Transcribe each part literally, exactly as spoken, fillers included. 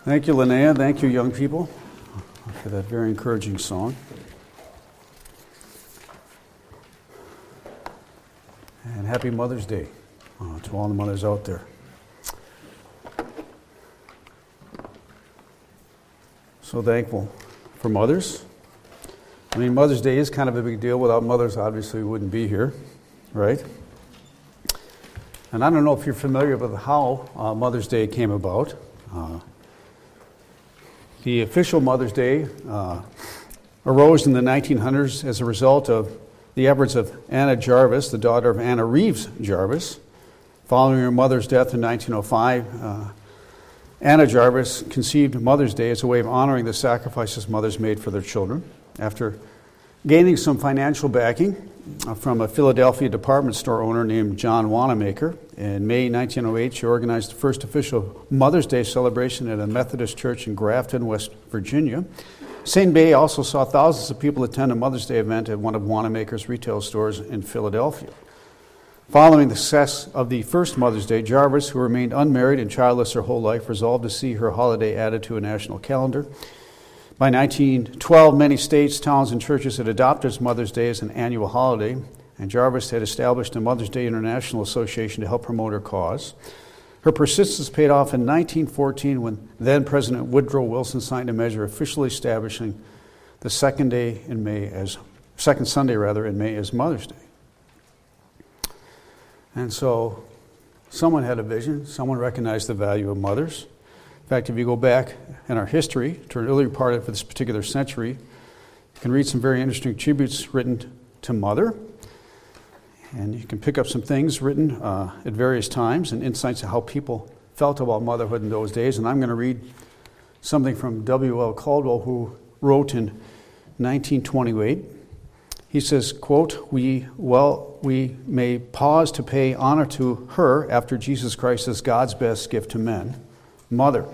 Thank you, Linnea. Thank you, young people, for that very encouraging song. And happy Mother's Day uh, to all the mothers out there. So thankful for mothers. I mean, Mother's Day is kind of a big deal. Without mothers, obviously, we wouldn't be here, right? And I don't know if you're familiar with how uh, Mother's Day came about. Uh, the official Mother's Day uh, arose in the nineteen hundreds as a result of the efforts of Anna Jarvis, the daughter of Anna Reeves Jarvis. Following her mother's death in nineteen oh five, uh, Anna Jarvis conceived Mother's Day as a way of honoring the sacrifices mothers made for their children. After gaining some financial backing from a Philadelphia department store owner named John Wanamaker, in May nineteen oh eight, she organized the first official Mother's Day celebration at a Methodist church in Grafton, West Virginia. Saint Bay also saw thousands of people attend a Mother's Day event at one of Wanamaker's retail stores in Philadelphia. Following the success of the first Mother's Day, Jarvis, who remained unmarried and childless her whole life, resolved to see her holiday added to a national calendar. By nineteen twelve, many states, towns, and churches had adopted Mother's Day as an annual holiday, and Jarvis had established a Mother's Day International Association to help promote her cause. Her persistence paid off in nineteen fourteen when then-President Woodrow Wilson signed a measure officially establishing the second day in May as second Sunday rather in May as Mother's Day. And so someone had a vision, someone recognized the value of mothers. In fact, if you go back in our history to an earlier part of this particular century, you can read some very interesting tributes written to Mother. And you can pick up some things written uh, at various times and insights of how people felt about motherhood in those days. And I'm going to read something from W L Caldwell, who wrote in nineteen twenty-eight. He says, quote, we, well, we may pause to pay honor to her after Jesus Christ as God's best gift to men, Mother.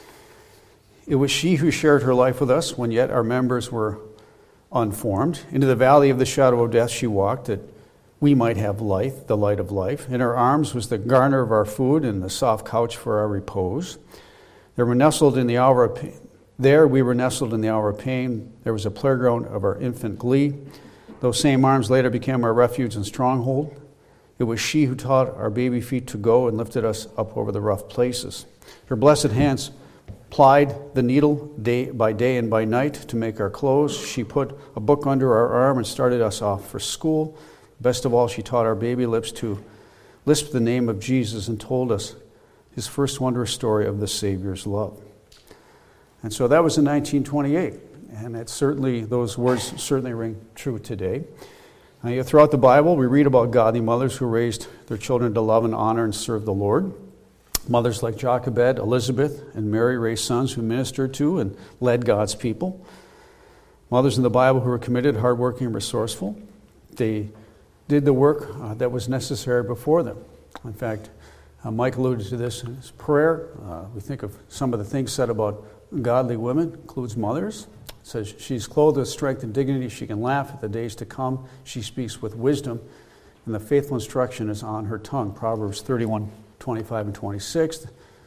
It was she who shared her life with us when yet our members were unformed. Into the valley of the shadow of death she walked, that we might have life, the light of life. In her arms was the garner of our food and the soft couch for our repose. There were nestled in the hour of pain. There we were nestled in the hour of pain. There was a playground of our infant glee. Those same arms later became our refuge and stronghold. It was she who taught our baby feet to go and lifted us up over the rough places. Her blessed hands plied the needle day by day and by night to make our clothes. She put a book under our arm and started us off for school. Best of all, she taught our baby lips to lisp the name of Jesus and told us his first wondrous story of the Savior's love. And so that was in nineteen twenty-eight, and it certainly, those words certainly ring true today. Now, throughout the Bible, we read about godly mothers who raised their children to love and honor and serve the Lord. Mothers like Jochebed, Elizabeth, and Mary raised sons who ministered to and led God's people. Mothers in the Bible who were committed, hardworking, and resourceful. They did the work uh, that was necessary before them. In fact, uh, Mike alluded to this in his prayer. Uh, we think of some of the things said about godly women, includes mothers. It says, she's clothed with strength and dignity. She can laugh at the days to come. She speaks with wisdom, and the faithful instruction is on her tongue. Proverbs thirty-one, twenty-five and twenty-six.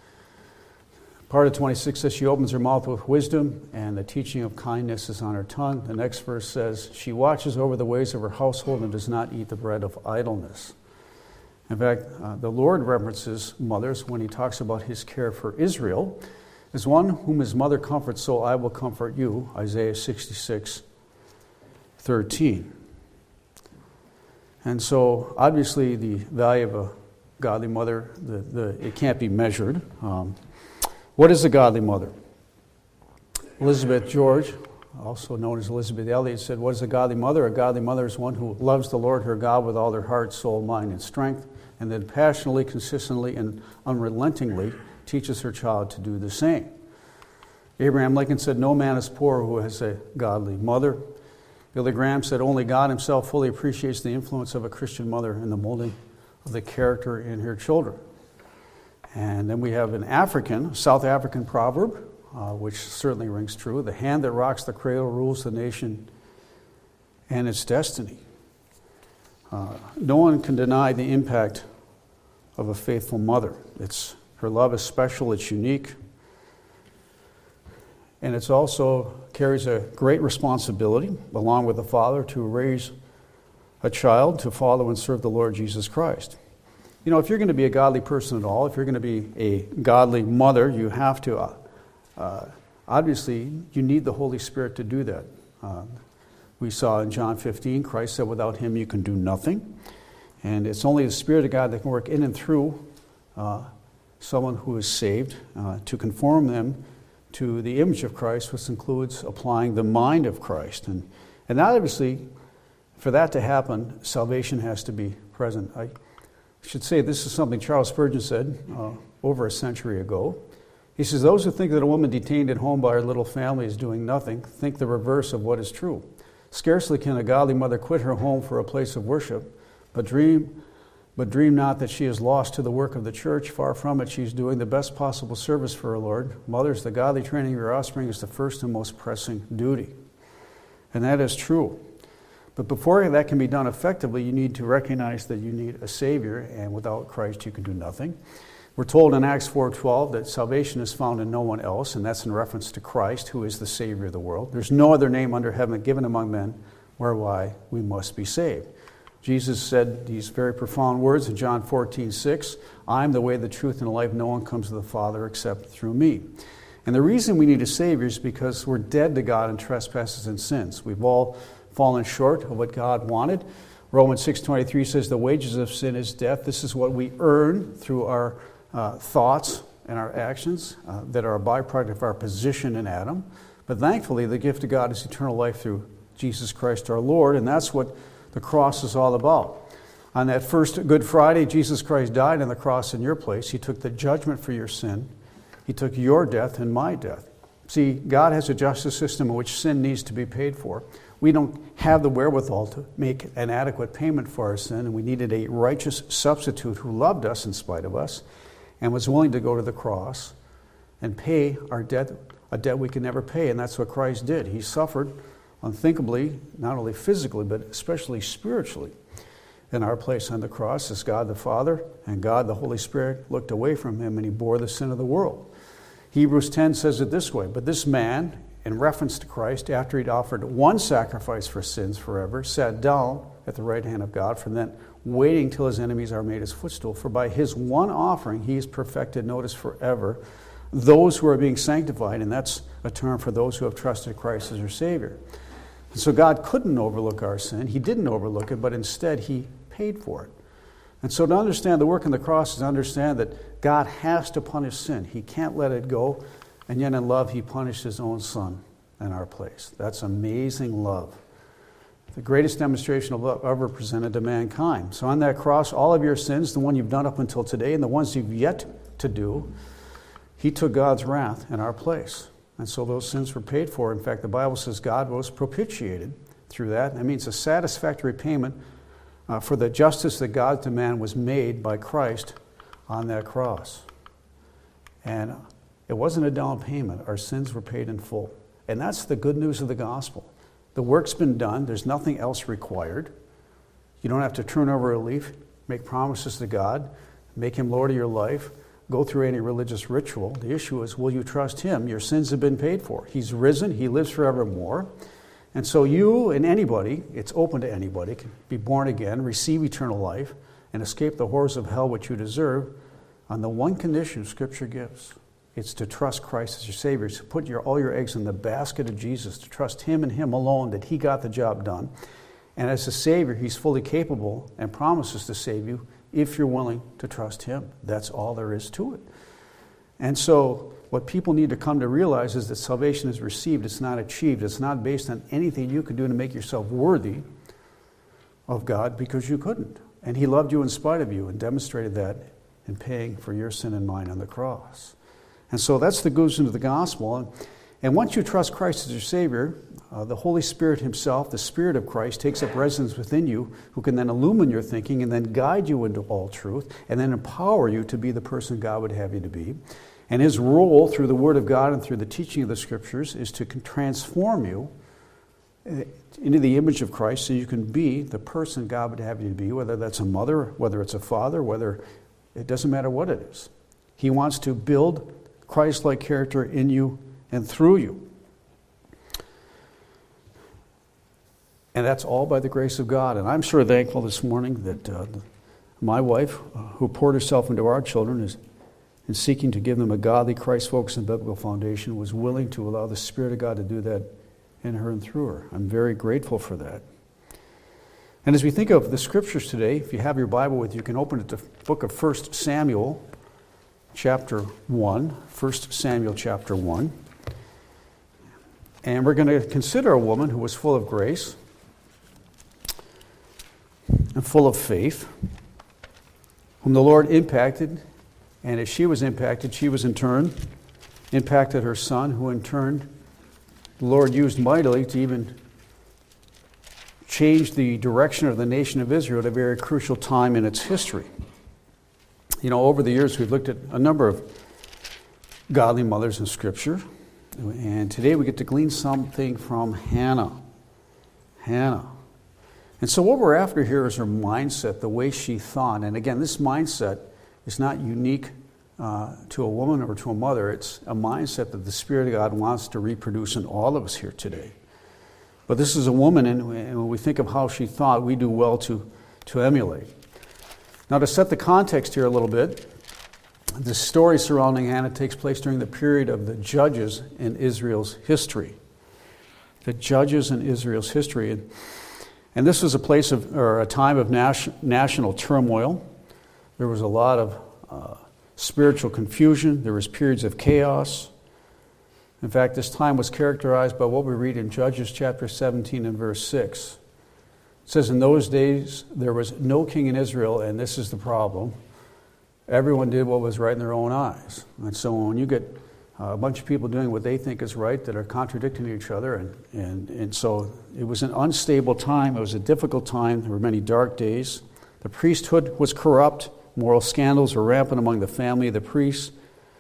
Part of twenty-six says she opens her mouth with wisdom, and the teaching of kindness is on her tongue. The next verse says she watches over the ways of her household and does not eat the bread of idleness. In fact, uh, the Lord references mothers when he talks about his care for Israel as one whom his mother comforts, so I will comfort you, Isaiah sixty-six, thirteen. And so obviously the value of a godly mother, the, the, it can't be measured. Um, what is a godly mother? Elizabeth George, also known as Elizabeth Elliot, said, what is a godly mother? A godly mother is one who loves the Lord her God with all their heart, soul, mind, and strength, and then passionately, consistently, and unrelentingly teaches her child to do the same. Abraham Lincoln said, no man is poor who has a godly mother. Billy Graham said, only God himself fully appreciates the influence of a Christian mother in the molding of the character in her children. And then we have an African, South African proverb, uh, which certainly rings true. The hand that rocks the cradle rules the nation and its destiny. Uh, no one can deny the impact of a faithful mother. It's her love is special, it's unique. And it also carries a great responsibility, along with the father, to raise a child to follow and serve the Lord Jesus Christ. You know, if you're going to be a godly person at all, if you're going to be a godly mother, you have to, uh, uh, obviously, you need the Holy Spirit to do that. Uh, we saw in John fifteen, Christ said, without him you can do nothing. And it's only the Spirit of God that can work in and through uh, someone who is saved uh, to conform them to the image of Christ, which includes applying the mind of Christ. And, and obviously, for that to happen, salvation has to be present. I should say this is something Charles Spurgeon said uh, over a century ago. He says, those who think that a woman detained at home by her little family is doing nothing think the reverse of what is true. Scarcely can a godly mother quit her home for a place of worship, but dream, but dream not that she is lost to the work of the church. Far from it, she is doing the best possible service for her Lord. Mothers, the godly training of your offspring is the first and most pressing duty. And that is true. But before that can be done effectively, you need to recognize that you need a Savior, and without Christ you can do nothing. We're told in Acts four twelve that salvation is found in no one else, and that's in reference to Christ, who is the Savior of the world. There's no other name under heaven given among men whereby we must be saved. Jesus said these very profound words in John fourteen six, I am the way, the truth, and the life. No one comes to the Father except through me. And the reason we need a Savior is because we're dead to God in trespasses and sins. We've all fallen short of what God wanted. Romans six twenty-three says the wages of sin is death. This is what we earn through our uh, thoughts and our actions uh, that are a byproduct of our position in Adam. But thankfully, the gift of God is eternal life through Jesus Christ our Lord, and that's what the cross is all about. On that first Good Friday, Jesus Christ died on the cross in your place. He took the judgment for your sin. He took your death and my death. See, God has a justice system in which sin needs to be paid for. We don't have the wherewithal to make an adequate payment for our sin, and we needed a righteous substitute who loved us in spite of us and was willing to go to the cross and pay our debt, a debt we could never pay, and that's what Christ did. He suffered unthinkably, not only physically, but especially spiritually in our place on the cross, as God the Father and God the Holy Spirit looked away from him, and he bore the sin of the world. Hebrews ten says it this way, but this man, in reference to Christ, after he'd offered one sacrifice for sins forever, sat down at the right hand of God, from then waiting till his enemies are made his footstool. For by his one offering he has perfected, notice, forever, those who are being sanctified, and that's a term for those who have trusted Christ as their Savior. And so God couldn't overlook our sin. He didn't overlook it, but instead he paid for it. And so to understand the work on the cross is to understand that God has to punish sin. He can't let it go. And yet in love, he punished his own Son in our place. That's amazing love. The greatest demonstration of love ever presented to mankind. So on that cross, all of your sins, the one you've done up until today and the ones you've yet to do, he took God's wrath in our place. And so those sins were paid for. In fact, the Bible says God was propitiated through that. That means a satisfactory payment uh, for the justice that God demanded was made by Christ on that cross. And it wasn't a down payment. Our sins were paid in full. And that's the good news of the gospel. The work's been done. There's nothing else required. You don't have to turn over a leaf, make promises to God, make him Lord of your life, go through any religious ritual. The issue is, will you trust him? Your sins have been paid for. He's risen. He lives forevermore. And so you and anybody, it's open to anybody, can be born again, receive eternal life, and escape the horrors of hell which you deserve on the one condition Scripture gives. It's to trust Christ as your Savior, to put your, all your eggs in the basket of Jesus, to trust him and him alone, that he got the job done. And as a Savior, he's fully capable and promises to save you if you're willing to trust him. That's all there is to it. And so what people need to come to realize is that salvation is received. It's not achieved. It's not based on anything you can do to make yourself worthy of God, because you couldn't. And he loved you in spite of you and demonstrated that in paying for your sin and mine on the cross. And so that's the good news of the gospel. And once you trust Christ as your Savior, uh, the Holy Spirit himself, the Spirit of Christ, takes up residence within you, who can then illumine your thinking and then guide you into all truth and then empower you to be the person God would have you to be. And his role through the Word of God and through the teaching of the Scriptures is to transform you into the image of Christ so you can be the person God would have you to be, whether that's a mother, whether it's a father, whether it doesn't matter what it is. He wants to build Christ-like character in you and through you. And that's all by the grace of God. And I'm sure thankful this morning that uh, my wife, uh, who poured herself into our children, is in seeking to give them a godly, Christ-focused and biblical foundation, was willing to allow the Spirit of God to do that in her and through her. I'm very grateful for that. And as we think of the Scriptures today, if you have your Bible with you, you can open it to the book of First Samuel, chapter one. First Samuel, chapter one. And we're going to consider a woman who was full of grace and full of faith, whom the Lord impacted. And as she was impacted, she was in turn impacted her son, who in turn the Lord used mightily to even change the direction of the nation of Israel at a very crucial time in its history. You know, over the years we've looked at a number of godly mothers in Scripture, and today we get to glean something from Hannah. Hannah. And so what we're after here is her mindset, the way she thought. And again, this mindset is not unique uh, to a woman or to a mother. It's a mindset that the Spirit of God wants to reproduce in all of us here today. But this is a woman, and when we think of how she thought, we do well to, to emulate. Now, to set the context here a little bit, the story surrounding Hannah takes place during the period of the judges in Israel's history. The judges in Israel's history. And, and this was a place of, or a time of nas- national turmoil. There was a lot of uh, spiritual confusion. There was periods of chaos. In fact, this time was characterized by what we read in Judges chapter seventeen and verse six. It says, in those days there was no king in Israel, and this is the problem. Everyone did what was right in their own eyes. And so when you get a bunch of people doing what they think is right that are contradicting each other, and, and, and so it was an unstable time. It was a difficult time. There were many dark days. The priesthood was corrupt. Moral scandals were rampant among the family of the priests.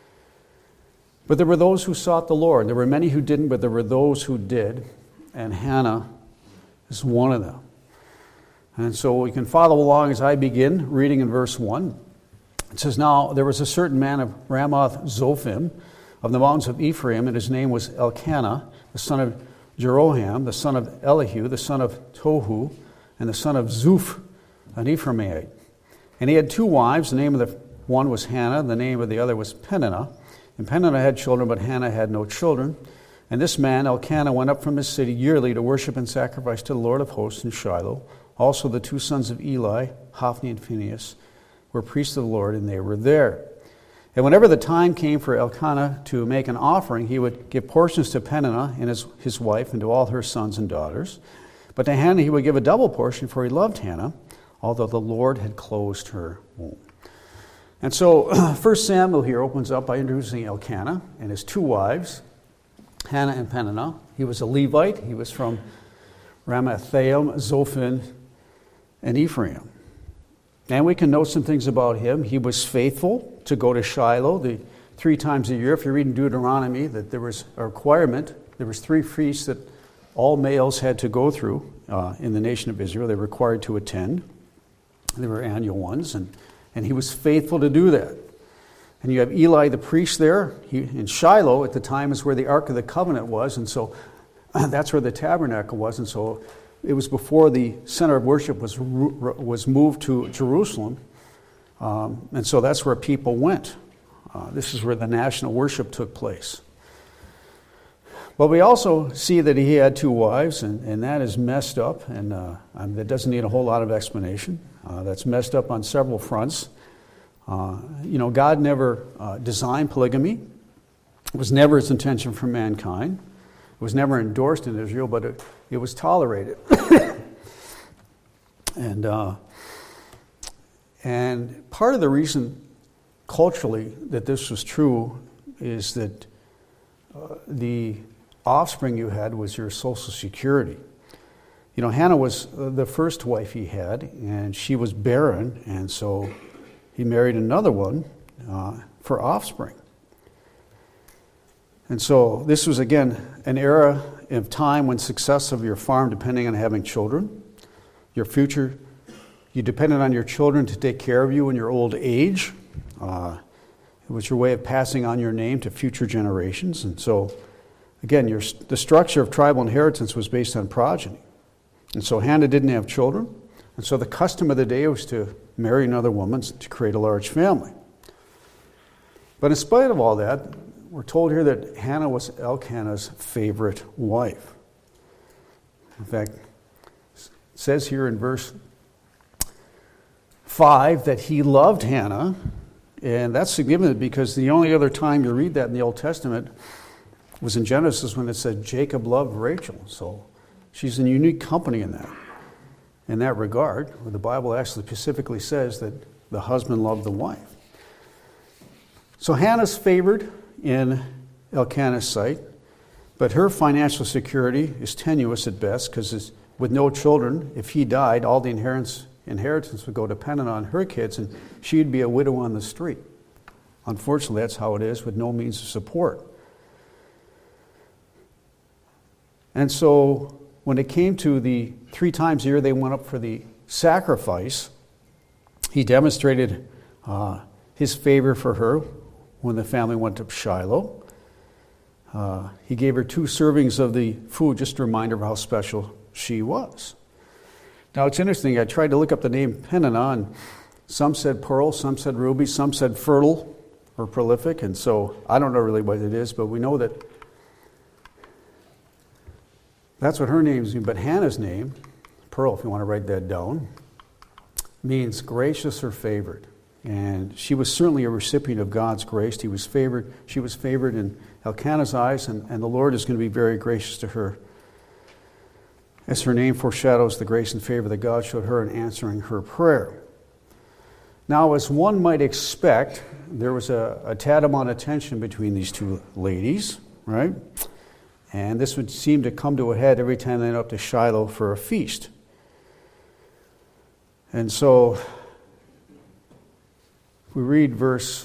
But there were those who sought the Lord. There were many who didn't, but there were those who did. And Hannah is one of them. And so we can follow along as I begin reading in verse one. It says, now there was a certain man of Ramoth Zophim of the mountains of Ephraim, and his name was Elkanah, the son of Jeroham, the son of Elihu, the son of Tohu, and the son of Zuph, an Ephraimite. And he had two wives. The name of the one was Hannah, the name of the other was Peninnah. And Peninnah had children, but Hannah had no children. And this man, Elkanah, went up from his city yearly to worship and sacrifice to the Lord of hosts in Shiloh. Also the two sons of Eli, Hophni and Phinehas, were priests of the Lord, and they were there. And whenever the time came for Elkanah to make an offering, he would give portions to Peninnah and his, his wife and to all her sons and daughters. But to Hannah he would give a double portion, for he loved Hannah, although the Lord had closed her womb. And so First Samuel here opens up by introducing Elkanah and his two wives, Hannah and Peninnah. He was a Levite. He was from Ramathaim, Zophim, and Ephraim. And we can note some things about him. He was faithful to go to Shiloh the three times a year. If you read in Deuteronomy that there was a requirement, there was three feasts that all males had to go through uh, in the nation of Israel. They were required to attend. They were annual ones, and, and he was faithful to do that. And you have Eli the priest there. He, in Shiloh at the time is where the Ark of the Covenant was, and so that's where the tabernacle was. And so it was before the center of worship was was moved to Jerusalem, um, and so that's where people went. Uh, this is where the national worship took place. But we also see that he had two wives, and, and that is messed up, and uh, um, that doesn't need a whole lot of explanation. Uh, that's messed up on several fronts. Uh, you know, God never uh, designed polygamy. It was never his intention for mankind. It was never endorsed in Israel, but it, it was tolerated. and uh, and part of the reason culturally that this was true is that uh, the offspring you had was your social security. You know, Hannah was the first wife he had, and she was barren, and so he married another one uh, for offspring. And so this was, again, an era of time when success of your farm depending on having children. Your future, you depended on your children to take care of you in your old age. Uh, it was your way of passing on your name to future generations. And so, again, your, the structure of tribal inheritance was based on progeny. And so Hannah didn't have children. And so the custom of the day was to marry another woman to create a large family. But in spite of all that, we're told here that Hannah was Elkanah's favorite wife. In fact, it says here in verse five that he loved Hannah. And that's significant because the only other time you read that in the Old Testament was in Genesis when it said Jacob loved Rachel. So she's in unique company in that. In that regard, where the Bible actually specifically says that the husband loved the wife. So Hannah's favored in Elkanah's sight, but her financial security is tenuous at best because with no children, if he died, all the inheritance, inheritance would go dependent on her kids, and she'd be a widow on the street. Unfortunately, that's how it is with no means of support. And so when it came to the three times a year they went up for the sacrifice, he demonstrated uh, his favor for her when the family went to Shiloh. Uh, he gave her two servings of the food, just a reminder of how special she was. Now it's interesting, I tried to look up the name Peninnah, and some said pearl, some said ruby, some said fertile or prolific, and so I don't know really what it is, but we know that that's what her name is. But Hannah's name, Pearl, if you want to write that down, means gracious or favored. And she was certainly a recipient of God's grace. He was favored. She was favored in Elkanah's eyes, and, and the Lord is going to be very gracious to her, as her name foreshadows the grace and favor that God showed her in answering her prayer. Now, as one might expect, there was a, a tad amount of tension between these two ladies, right? And this would seem to come to a head every time they went up to Shiloh for a feast. And so, if we read verse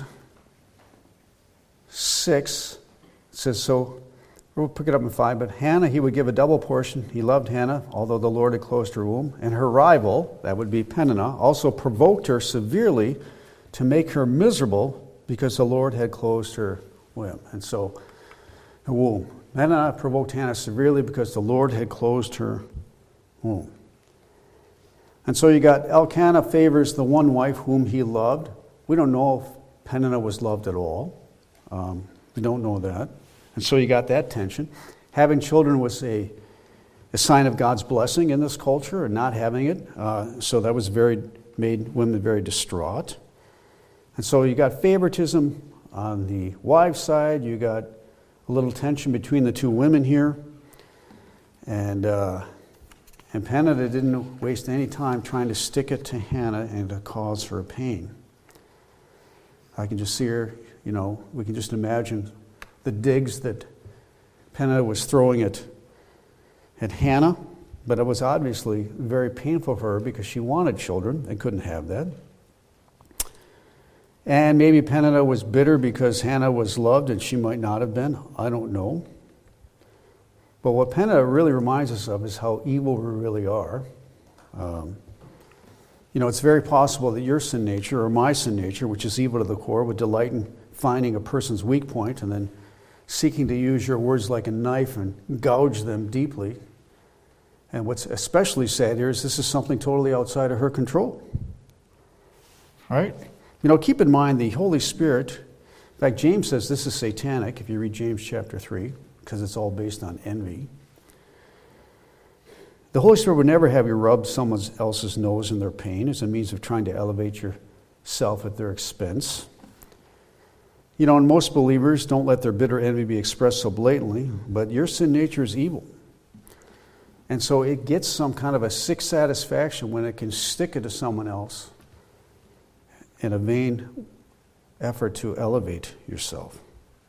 six, it says, so, we'll pick it up in five, but Hannah, he would give a double portion. He loved Hannah, although the Lord had closed her womb. And her rival, that would be Peninnah, also provoked her severely to make her miserable because the Lord had closed her womb. And so, her womb. Peninnah provoked Hannah severely because the Lord had closed her womb. And so you got Elkanah favors the one wife whom he loved. We don't know if Peninnah was loved at all. Um, we don't know that. And so you got that tension. Having children was a, a sign of God's blessing in this culture, and not having it. Uh, so that was very made women very distraught. And so you got favoritism on the wives' side. You got a little tension between the two women here. And uh, and Peninnah didn't waste any time trying to stick it to Hannah and to cause her pain. I can just see her, you know, we can just imagine the digs that Peninnah was throwing at, at Hannah. But it was obviously very painful for her because she wanted children and couldn't have that. And maybe Peninnah was bitter because Hannah was loved and she might not have been. I don't know. But what Peninnah really reminds us of is how evil we really are. Um, you know, it's very possible that your sin nature or my sin nature, which is evil to the core, would delight in finding a person's weak point and then seeking to use your words like a knife and gouge them deeply. And what's especially sad here is this is something totally outside of her control. All right? You know, keep in mind the Holy Spirit, in fact, James says this is satanic, if you read James chapter three, because it's all based on envy. The Holy Spirit would never have you rub someone else's nose in their pain as a means of trying to elevate yourself at their expense. You know, and most believers don't let their bitter envy be expressed so blatantly, but your sin nature is evil. And so it gets some kind of a sick satisfaction when it can stick it to someone else in a vain effort to elevate yourself.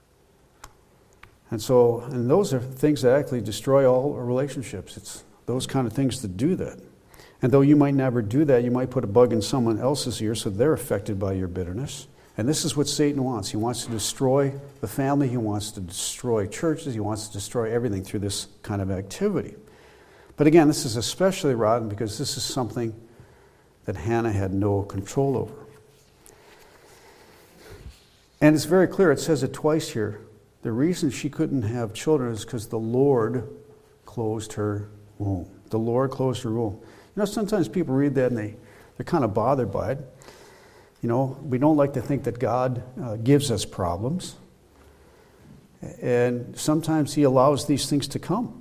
And so, and those are things that actually destroy all relationships. It's those kind of things that do that. And though you might never do that, you might put a bug in someone else's ear so they're affected by your bitterness. And this is what Satan wants. He wants to destroy the family. He wants to destroy churches. He wants to destroy everything through this kind of activity. But again, this is especially rotten because this is something that Hannah had no control over. And it's very clear, it says it twice here. The reason she couldn't have children is because the Lord closed her womb. The Lord closed the rule. You know, sometimes people read that and they, they're kind of bothered by it. You know, we don't like to think that God uh, gives us problems. And sometimes he allows these things to come.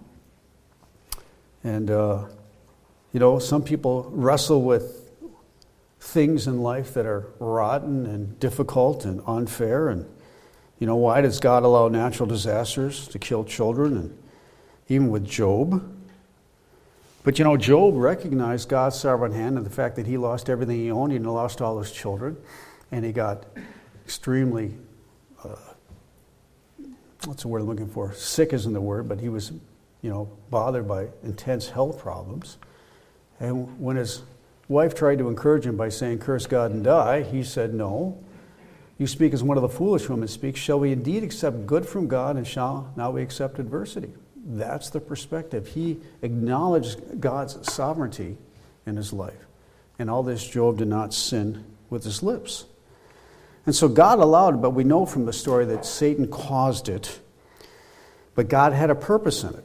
And, uh, you know, some people wrestle with things in life that are rotten and difficult and unfair. And, you know, why does God allow natural disasters to kill children? And even with Job. But, you know, Job recognized God's sovereign hand and the fact that he lost everything he owned. He lost all his children. And he got extremely, uh, what's the word I'm looking for? Sick isn't the word, but he was, you know, bothered by intense health problems. And when his wife tried to encourage him by saying, curse God and die, he said, no. You speak as one of the foolish women speaks. Shall we indeed accept good from God, and shall now we accept adversity? That's the perspective. He acknowledged God's sovereignty in his life. And all this, Job did not sin with his lips. And so God allowed it, but we know from the story that Satan caused it. But God had a purpose in it.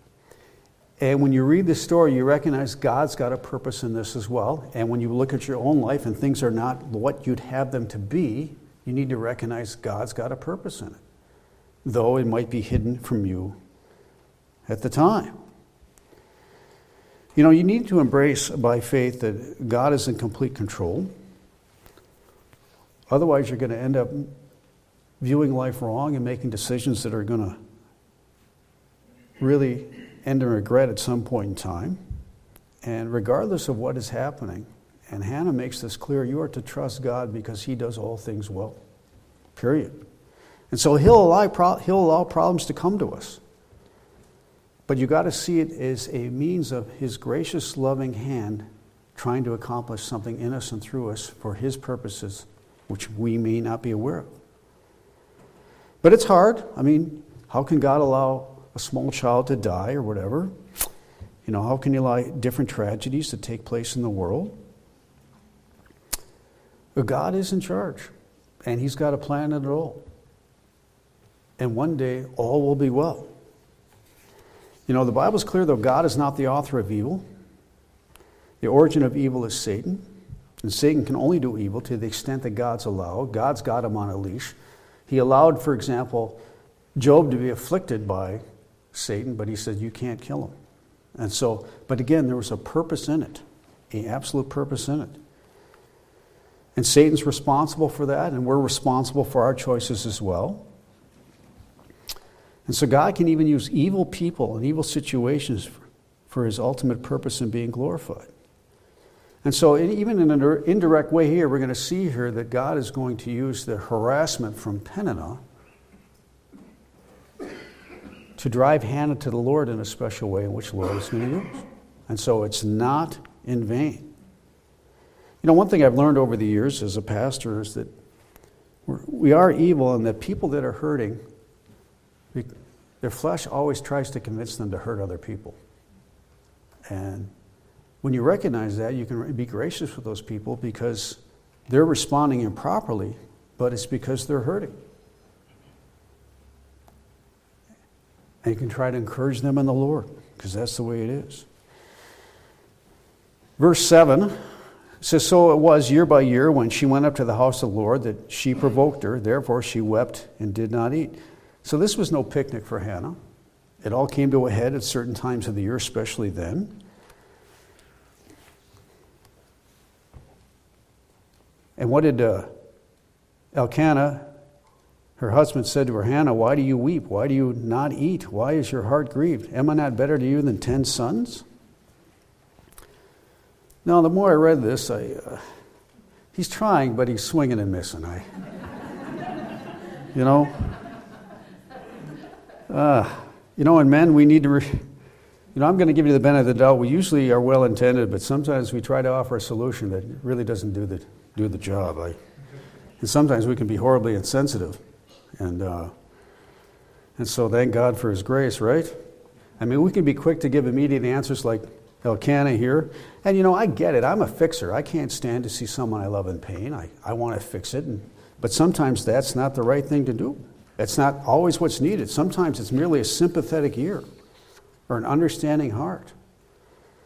And when you read this story, you recognize God's got a purpose in this as well. And when you look at your own life and things are not what you'd have them to be, you need to recognize God's got a purpose in it, though it might be hidden from you at the time. You know, you need to embrace by faith that God is in complete control. Otherwise, you're going to end up viewing life wrong and making decisions that are going to really end in regret at some point in time. And regardless of what is happening, and Hannah makes this clear, you are to trust God because he does all things well. Period. And so he'll allow, pro- he'll allow problems to come to us. But you got to see it as a means of his gracious, loving hand trying to accomplish something in us and through us for his purposes, which we may not be aware of. But it's hard. I mean, how can God allow a small child to die or whatever? You know, how can he allow different tragedies to take place in the world? But God is in charge, and he's got a plan in it all. And one day, all will be well. You know, the Bible's clear, though, God is not the author of evil. The origin of evil is Satan. And Satan can only do evil to the extent that God's allowed. God's got him on a leash. He allowed, for example, Job to be afflicted by Satan, but he said, you can't kill him. And so, but again, there was a purpose in it, an absolute purpose in it. And Satan's responsible for that, and we're responsible for our choices as well. And so God can even use evil people and evil situations for, for his ultimate purpose in being glorified. And so even in an indirect way here, we're going to see here that God is going to use the harassment from Peninnah to drive Hannah to the Lord in a special way in which the Lord is going to use. And so it's not in vain. You know, one thing I've learned over the years as a pastor is that we're, we are evil, and that people that are hurting, their flesh always tries to convince them to hurt other people. And when you recognize that, you can be gracious with those people because they're responding improperly, but it's because they're hurting. And you can try to encourage them in the Lord, because that's the way it is. Verse seven says, so it was year by year when she went up to the house of the Lord that she provoked her. Therefore she wept and did not eat. So this was no picnic for Hannah. It all came to a head at certain times of the year, especially then. And what did uh, Elkanah, her husband, said to her, Hannah, why do you weep? Why do you not eat? Why is your heart grieved? Am I not better to you than ten sons? Now, the more I read this, I, uh, he's trying, but he's swinging and missing. I, you know, uh, you know, and men, we need to, re- you know, I'm going to give you the benefit of the doubt. We usually are well intended, but sometimes we try to offer a solution that really doesn't do the do the job. I, and sometimes we can be horribly insensitive, and uh, and so thank God for His grace, right? I mean, we can be quick to give immediate answers like Elkanah here. And, you know, I get it. I'm a fixer. I can't stand to see someone I love in pain. I, I want to fix it. And, but sometimes that's not the right thing to do. That's not always what's needed. Sometimes it's merely a sympathetic ear or an understanding heart.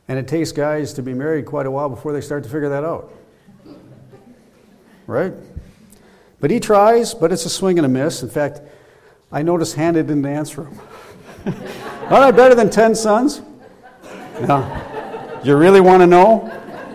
And it takes guys to be married quite a while before they start to figure that out. Right? But he tries, but it's a swing and a miss. In fact, I noticed Hannah didn't answer him. Aren't I better than ten sons? No. You really want to know?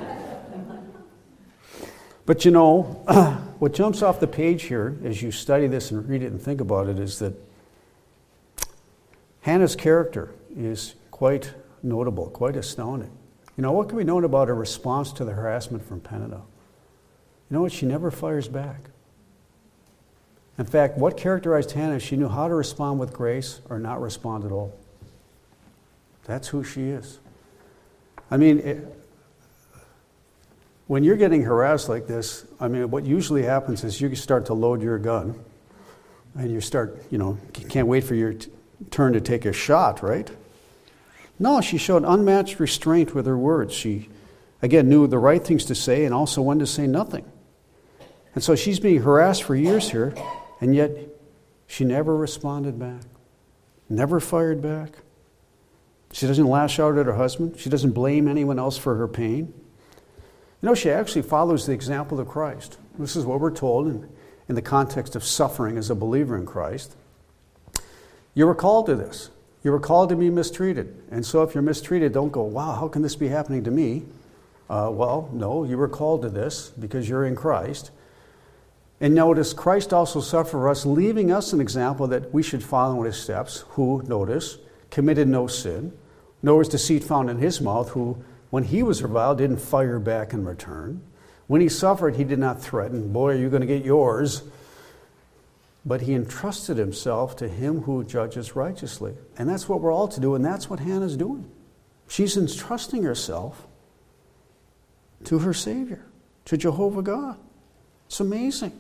But you know, what jumps off the page here as you study this and read it and think about it is that Hannah's character is quite notable, quite astounding. You know, what can we know about her response to the harassment from Peninnah? You know what? She never fires back. In fact, what characterized Hannah is she knew how to respond with grace or not respond at all. That's who she is. I mean, it, when you're getting harassed like this, I mean, what usually happens is you start to load your gun and you start, you know, you can't wait for your t- turn to take a shot, right? No, she showed unmatched restraint with her words. She, again, knew the right things to say and also when to say nothing. And so she's being harassed for years here, and yet she never responded back, never fired back. She doesn't lash out at her husband. She doesn't blame anyone else for her pain. You know, she actually follows the example of Christ. This is what we're told in, in the context of suffering as a believer in Christ. You were called to this. You were called to be mistreated. And so if you're mistreated, don't go, wow, how can this be happening to me? Uh, well, no, you were called to this because you're in Christ. And notice, Christ also suffered for us, leaving us an example that we should follow in his steps, who, notice, committed no sin, nor was deceit found in his mouth, who, when he was reviled, didn't fire back in return. When he suffered, he did not threaten, boy, are you going to get yours? But he entrusted himself to him who judges righteously. And that's what we're all to do, and that's what Hannah's doing. She's entrusting herself to her Savior, to Jehovah God. It's amazing.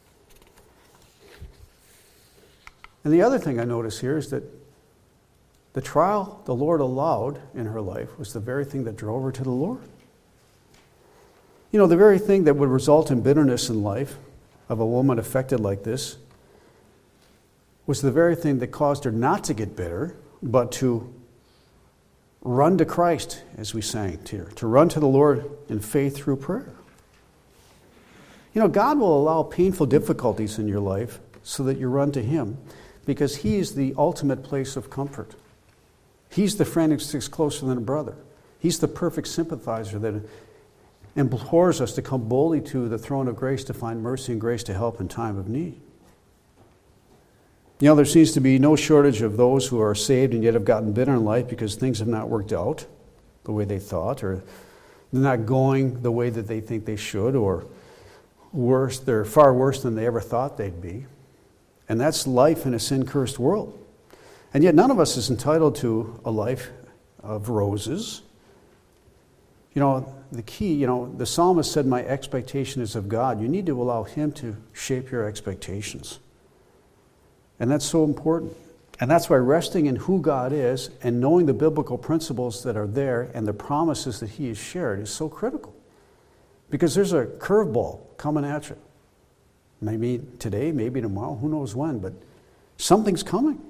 And the other thing I notice here is that the trial the Lord allowed in her life was the very thing that drove her to the Lord. You know, the very thing that would result in bitterness in life of a woman affected like this was the very thing that caused her not to get bitter, but to run to Christ, as we sang here, to run to the Lord in faith through prayer. You know, God will allow painful difficulties in your life so that you run to him, because he is the ultimate place of comfort. He's the friend who sticks closer than a brother. He's the perfect sympathizer that implores us to come boldly to the throne of grace to find mercy and grace to help in time of need. You know, there seems to be no shortage of those who are saved and yet have gotten bitter in life because things have not worked out the way they thought, or they're not going the way that they think they should, or worse, they're far worse than they ever thought they'd be. And that's life in a sin-cursed world. And yet none of us is entitled to a life of roses. You know, the key, you know, the psalmist said, my expectation is of God. You need to allow him to shape your expectations. And that's so important. And that's why resting in who God is and knowing the biblical principles that are there and the promises that he has shared is so critical. Because there's a curveball coming at you. Maybe today, maybe tomorrow, who knows when, but something's coming.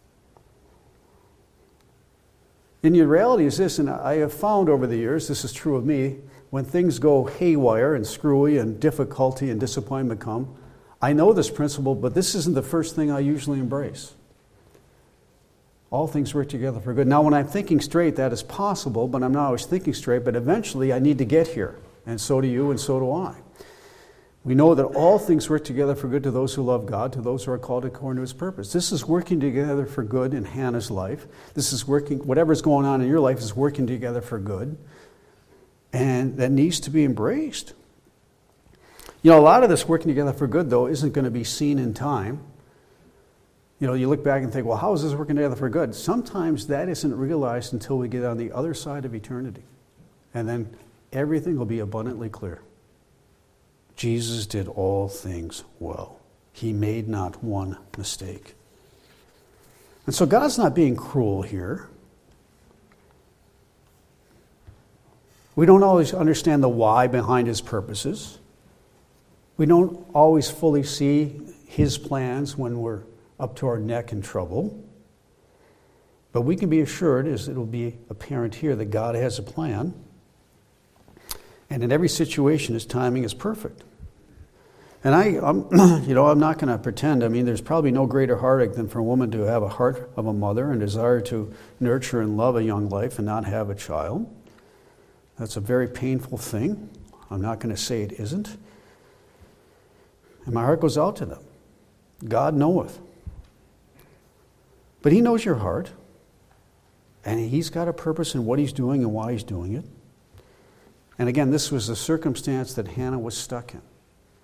And the reality is this, and I have found over the years, this is true of me, when things go haywire and screwy and difficulty and disappointment come, I know this principle, but this isn't the first thing I usually embrace. All things work together for good. Now, when I'm thinking straight, that is possible, but I'm not always thinking straight, but eventually I need to get here. And so do you, and so do I. We know that all things work together for good to those who love God, to those who are called according to his purpose. This is working together for good in Hannah's life. This is working, whatever's going on in your life is working together for good. And that needs to be embraced. You know, a lot of this working together for good, though, isn't going to be seen in time. You know, you look back and think, well, how is this working together for good? Sometimes that isn't realized until we get on the other side of eternity. And then everything will be abundantly clear. Jesus did all things well. He made not one mistake. And so God's not being cruel here. We don't always understand the why behind his purposes. We don't always fully see his plans when we're up to our neck in trouble. But we can be assured, as it will be apparent here, that God has a plan. And in every situation, his timing is perfect. And I, I'm, you know, I'm not going to pretend. I mean, there's probably no greater heartache than for a woman to have a heart of a mother and desire to nurture and love a young life and not have a child. That's a very painful thing. I'm not going to say it isn't. And my heart goes out to them. God knoweth. But he knows your heart. And he's got a purpose in what he's doing and why he's doing it. And again, this was the circumstance that Hannah was stuck in.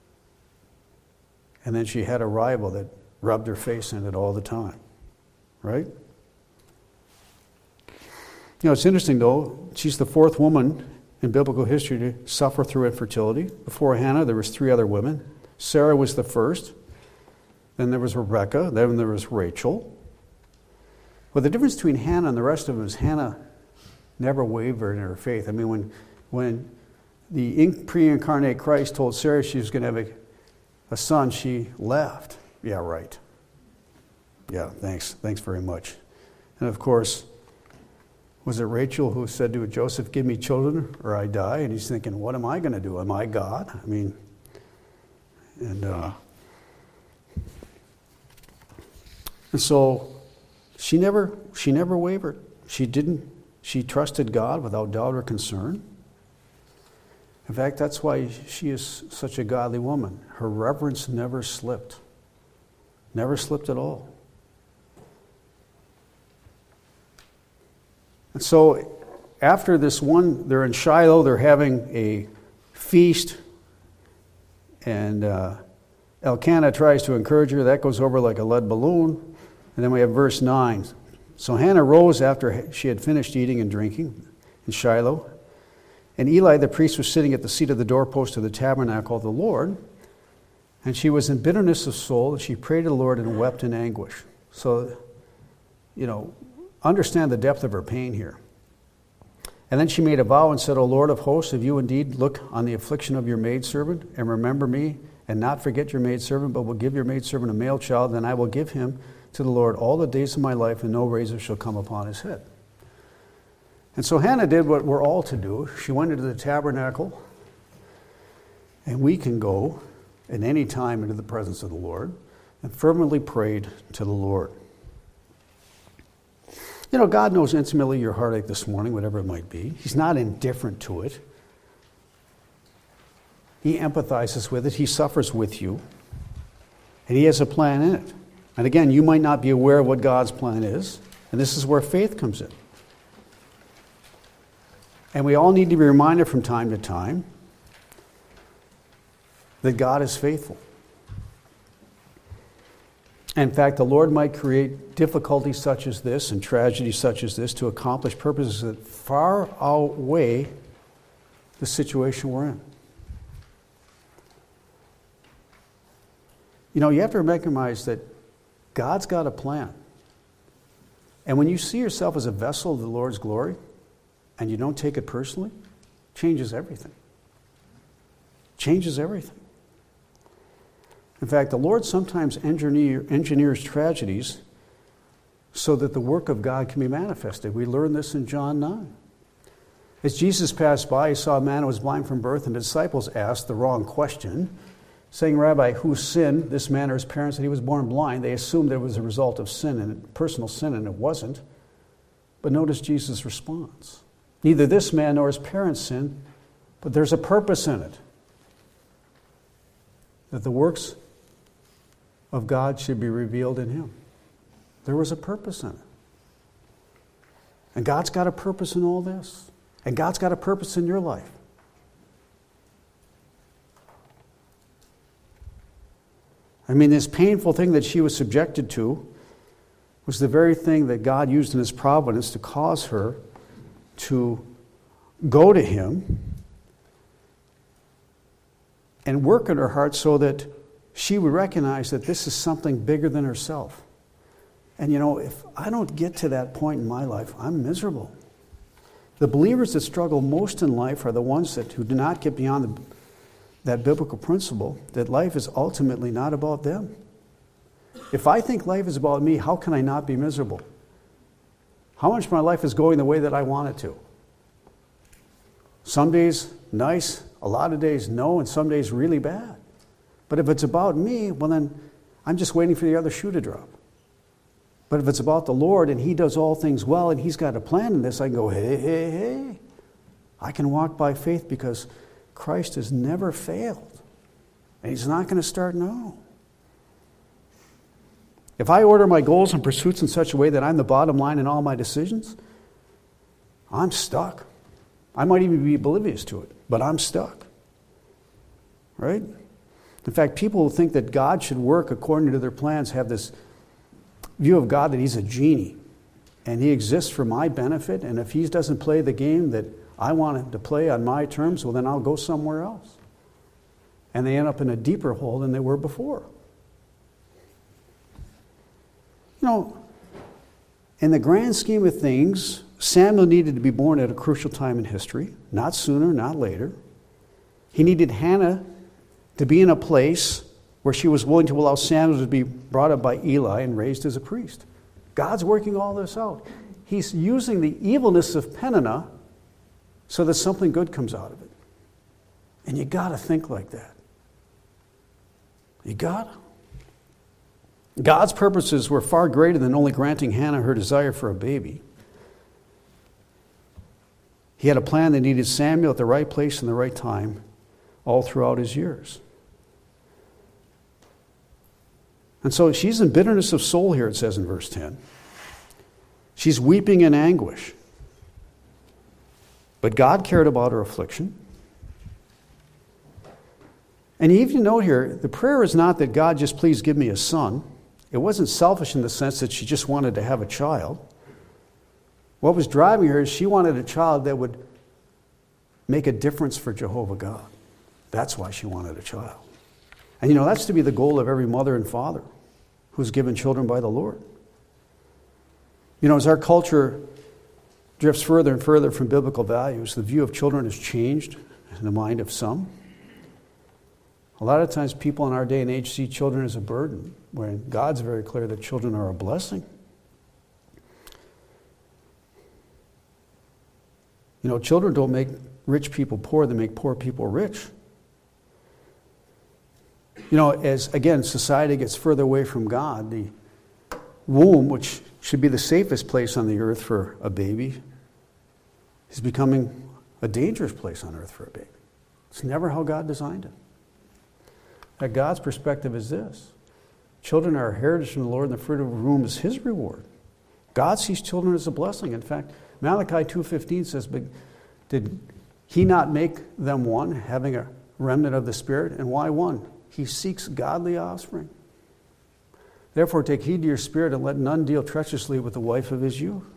And then she had a rival that rubbed her face in it all the time. Right? You know, it's interesting though, she's the fourth woman in biblical history to suffer through infertility. Before Hannah, there was three other women. Sarah was the first. Then there was Rebecca. Then there was Rachel. But the difference between Hannah and the rest of them is Hannah never wavered in her faith. I mean, when when the pre-incarnate Christ told Sarah she was going to have a, a son, she laughed. Yeah, right. Yeah, thanks. Thanks very much. And of course, was it Rachel who said to Joseph, give me children or I die? And he's thinking, what am I going to do? Am I God? I mean, and, uh, and so she never, she never wavered. She didn't, she trusted God without doubt or concern. In fact, that's why she is such a godly woman. Her reverence never slipped. Never slipped at all. And so after this one, they're in Shiloh, they're having a feast, and uh, Elkanah tries to encourage her. That goes over like a lead balloon. And then we have verse nine. So Hannah rose after she had finished eating and drinking in Shiloh. And Eli the priest was sitting at the seat of the doorpost of the tabernacle of the Lord. And she was in bitterness of soul, and she prayed to the Lord and wept in anguish. So, you know, understand the depth of her pain here. And then she made a vow and said, O Lord of hosts, if you indeed look on the affliction of your maidservant and remember me and not forget your maidservant, but will give your maidservant a male child, then I will give him to the Lord all the days of my life, and no razor shall come upon his head. And so Hannah did what we're all to do. She went into the tabernacle, and we can go at any time into the presence of the Lord and fervently prayed to the Lord. You know, God knows intimately your heartache this morning, whatever it might be. He's not indifferent to it. He empathizes with it. He suffers with you. And he has a plan in it. And again, you might not be aware of what God's plan is. And this is where faith comes in. And we all need to be reminded from time to time that God is faithful. In fact, the Lord might create difficulties such as this and tragedies such as this to accomplish purposes that far outweigh the situation we're in. You know, you have to recognize that God's got a plan. And when you see yourself as a vessel of the Lord's glory and you don't take it personally, it changes everything. Changes everything. In fact, the Lord sometimes engineer, engineers tragedies so that the work of God can be manifested. We learn this in John nine. As Jesus passed by, he saw a man who was blind from birth, and the disciples asked the wrong question, saying, Rabbi, who sinned, this man or his parents, that he was born blind? They assumed that it was a result of sin, and personal sin, and it wasn't. But notice Jesus' response. Neither this man nor his parents sinned, but there's a purpose in it. That the works of God should be revealed in him. There was a purpose in it. And God's got a purpose in all this. And God's got a purpose in your life. I mean, this painful thing that she was subjected to was the very thing that God used in his providence to cause her to go to him and work in her heart so that she would recognize that this is something bigger than herself. And you know, if I don't get to that point in my life, I'm miserable. The believers that struggle most in life are the ones that who do not get beyond the, that biblical principle that life is ultimately not about them. If I think life is about me, how can I not be miserable? How much of my life is going the way that I want it to? Some days, nice. A lot of days, no. And some days, really bad. But if it's about me, well then, I'm just waiting for the other shoe to drop. But if it's about the Lord and He does all things well and He's got a plan in this, I can go, hey, hey, hey. I can walk by faith because Christ has never failed. And He's not going to start now. If I order my goals and pursuits in such a way that I'm the bottom line in all my decisions, I'm stuck. I might even be oblivious to it, but I'm stuck. Right? In fact, people who think that God should work according to their plans have this view of God that He's a genie and He exists for my benefit, and if He doesn't play the game that I want Him to play on my terms, well then I'll go somewhere else. And they end up in a deeper hole than they were before. You know, in the grand scheme of things, Samuel needed to be born at a crucial time in history, not sooner, not later. He needed Hannah to be in a place where she was willing to allow Samuel to be brought up by Eli and raised as a priest. God's working all this out. He's using the evilness of Peninnah so that something good comes out of it. And you got to think like that. You got to. God's purposes were far greater than only granting Hannah her desire for a baby. He had a plan that needed Samuel at the right place and the right time all throughout his years. And so she's in bitterness of soul here, it says in verse ten. She's weeping in anguish. But God cared about her affliction. And you even note here, the prayer is not that God just please give me a son. It wasn't selfish in the sense that she just wanted to have a child. What was driving her is she wanted a child that would make a difference for Jehovah God. That's why she wanted a child. And you know, that's to be the goal of every mother and father who's given children by the Lord. You know, as our culture drifts further and further from biblical values, the view of children has changed in the mind of some. A lot of times people in our day and age see children as a burden, when God's very clear that children are a blessing. You know, children don't make rich people poor, they make poor people rich. You know, as, again, society gets further away from God, the womb, which should be the safest place on the earth for a baby, is becoming a dangerous place on earth for a baby. It's never how God designed it. That God's perspective is this. Children are a heritage from the Lord, and the fruit of the womb is His reward. God sees children as a blessing. In fact, Malachi two fifteen says, but did He not make them one, having a remnant of the Spirit? And why one? He seeks godly offspring. Therefore, take heed to your spirit, and let none deal treacherously with the wife of his youth.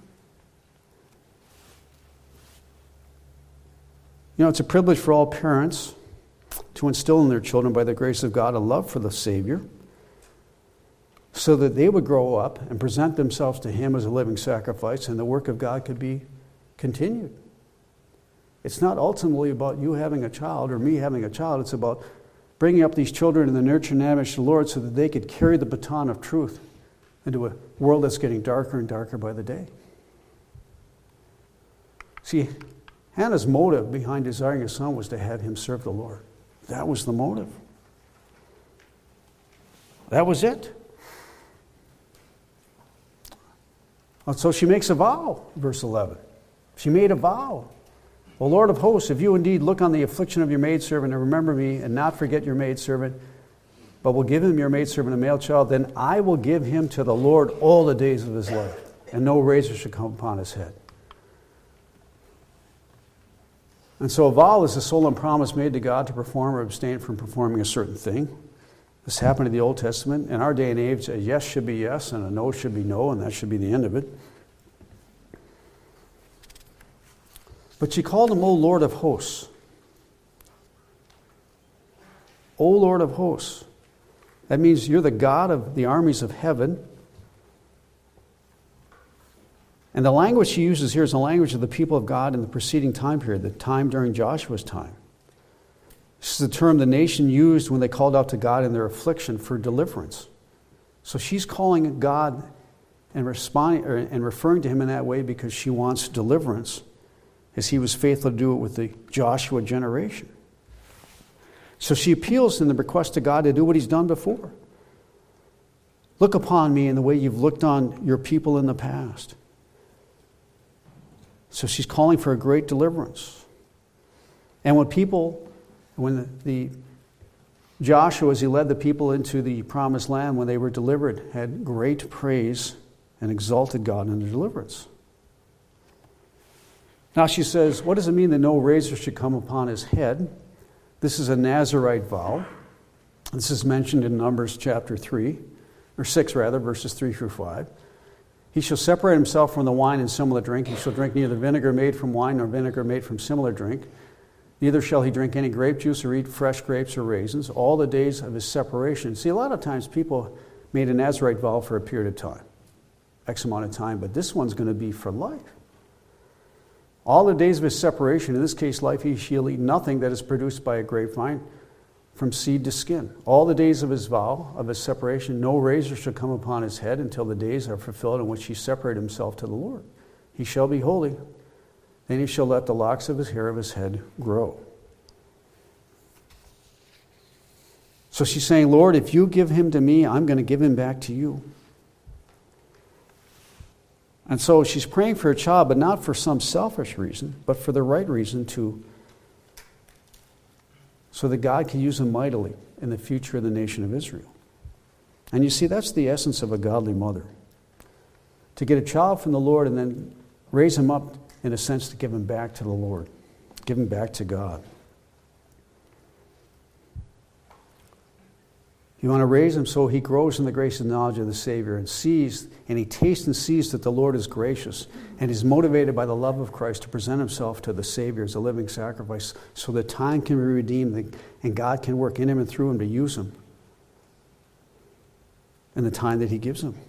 You know, it's a privilege for all parents to instill in their children, by the grace of God, a love for the Savior, so that they would grow up and present themselves to Him as a living sacrifice, and the work of God could be continued. It's not ultimately about you having a child or me having a child. It's about bringing up these children in the nurture and admonition of the Lord so that they could carry the baton of truth into a world that's getting darker and darker by the day. See, Hannah's motive behind desiring a son was to have him serve the Lord. That was the motive. That was it. And so she makes a vow, verse eleven. She made a vow. O Lord of hosts, if you indeed look on the affliction of your maidservant and remember me and not forget your maidservant, but will give him your maidservant a male child, then I will give him to the Lord all the days of his life, and no razor shall come upon his head. And so a vow is a solemn promise made to God to perform or abstain from performing a certain thing. This happened in the Old Testament. In our day and age, a yes should be yes and a no should be no, and that should be the end of it. But she called him, O Lord of hosts. O Lord of hosts. That means you're the God of the armies of heaven. And the language she uses here is the language of the people of God in the preceding time period, the time during Joshua's time. This is the term the nation used when they called out to God in their affliction for deliverance. So she's calling God and responding or, and referring to him in that way because she wants deliverance, as he was faithful to do it with the Joshua generation. So she appeals in the request to God to do what he's done before. Look upon me in the way you've looked on your people in the past. So she's calling for a great deliverance. And when people, when the, the Joshua, as he led the people into the promised land, when they were delivered, had great praise and exalted God in their deliverance. Now she says, what does it mean that no razor should come upon his head? This is a Nazirite vow. This is mentioned in Numbers chapter three, or six rather, verses three through five. He shall separate himself from the wine and similar drink. He shall drink neither vinegar made from wine nor vinegar made from similar drink. Neither shall he drink any grape juice or eat fresh grapes or raisins all the days of his separation. See, a lot of times people made a Nazirite vow for a period of time, X amount of time, but this one's going to be for life. All the days of his separation, in this case life, he shall eat nothing that is produced by a grapevine from seed to skin. All the days of his vow, of his separation, no razor shall come upon his head until the days are fulfilled in which he separated himself to the Lord. He shall be holy. Then he shall let the locks of his hair of his head grow. So she's saying, Lord, if you give him to me, I'm going to give him back to you. And so she's praying for a child, but not for some selfish reason, but for the right reason, to so that God can use him mightily in the future of the nation of Israel. And you see, that's the essence of a godly mother. To get a child from the Lord and then raise him up, in a sense, to give him back to the Lord, give him back to God. You want to raise him so he grows in the grace and knowledge of the Savior and sees, and he tastes and sees that the Lord is gracious and is motivated by the love of Christ to present himself to the Savior as a living sacrifice so that time can be redeemed and God can work in him and through him to use him in the time that he gives him.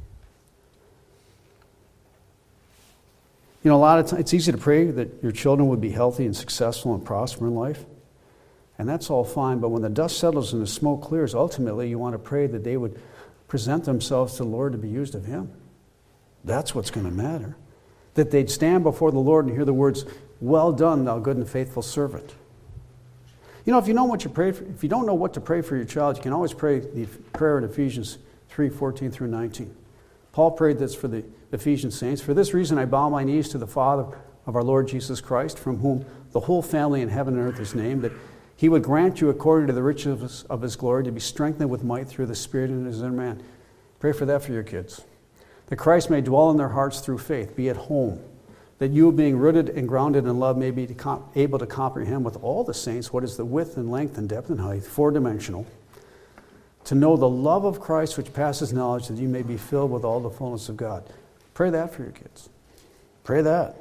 You know, a lot of times it's easy to pray that your children would be healthy and successful and prosper in life. And that's all fine, but when the dust settles and the smoke clears, ultimately you want to pray that they would present themselves to the Lord to be used of him. That's what's going to matter. That they'd stand before the Lord and hear the words, well done, thou good and faithful servant. You know, if you know what you pray for, if you don't know what to pray for your child, you can always pray the prayer in Ephesians three, fourteen through nineteen. Paul prayed this for the Ephesian saints. For this reason I bow my knees to the Father of our Lord Jesus Christ, from whom the whole family in heaven and earth is named, that he would grant you, according to the riches of his glory, to be strengthened with might through the Spirit in his inner man. Pray for that for your kids. That Christ may dwell in their hearts through faith, be at home. That you, being rooted and grounded in love, may be able to comprehend with all the saints what is the width and length and depth and height, four-dimensional. To know the love of Christ which passes knowledge, that you may be filled with all the fullness of God. Pray that for your kids. Pray that.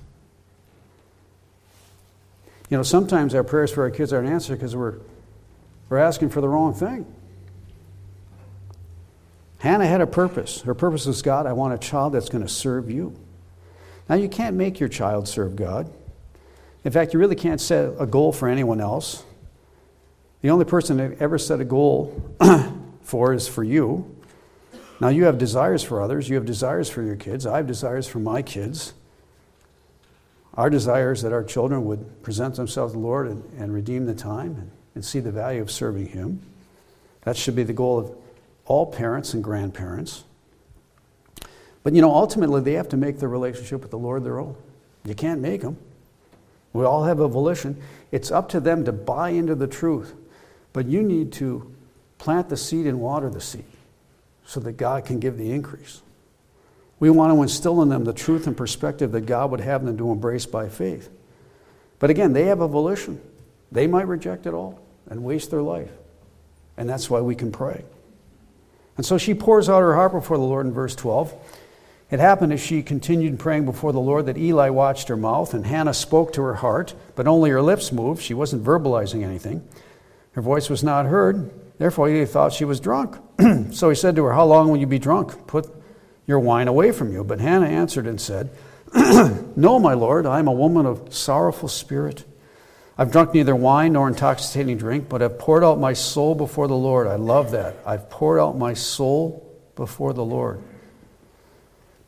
You know, sometimes our prayers for our kids aren't answered because we're, we're asking for the wrong thing. Hannah had a purpose. Her purpose was, God, I want a child that's going to serve you. Now, you can't make your child serve God. In fact, you really can't set a goal for anyone else. The only person that ever set a goal for is for you. Now, you have desires for others. You have desires for your kids. I have desires for my kids. Our desire is that our children would present themselves to the Lord and, and redeem the time and, and see the value of serving him. That should be the goal of all parents and grandparents. But, you know, ultimately they have to make their relationship with the Lord their own. You can't make them. We all have a volition. It's up to them to buy into the truth. But you need to plant the seed and water the seed so that God can give the increase. We want to instill in them the truth and perspective that God would have them to embrace by faith. But again, they have a volition. They might reject it all and waste their life. And that's why we can pray. And so she pours out her heart before the Lord in verse twelve. It happened as she continued praying before the Lord that Eli watched her mouth, and Hannah spoke to her heart, but only her lips moved. She wasn't verbalizing anything. Her voice was not heard. Therefore, Eli thought she was drunk. So he said to her, how long will you be drunk? Put your wine away from you. But Hannah answered and said, no, my Lord, I am a woman of sorrowful spirit. I've drunk neither wine nor intoxicating drink, but have poured out my soul before the Lord. I love that. I've poured out my soul before the Lord.